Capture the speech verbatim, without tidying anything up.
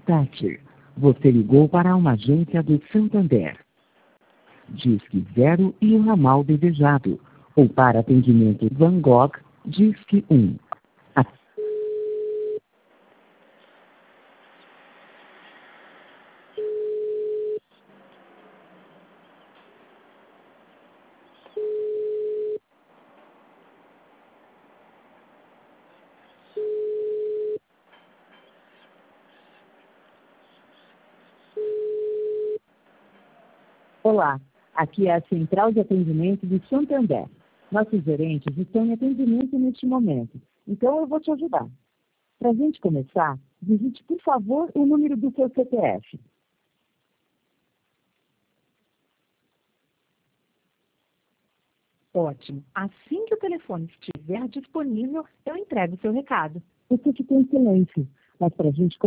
Tati, você ligou para uma agência do Santander. Disque zero e o ramal desejado. Ou para atendimento Van Gogh, Disque um. A... Olá, aqui é a Central de Atendimento do Santander. Nossos gerentes estão em atendimento neste momento, então eu vou te ajudar. Para a gente começar, digite, por favor, o número do seu C P F. Ótimo. Assim que o telefone estiver disponível, eu entrego o seu recado. Você ficou em silêncio, mas para a gente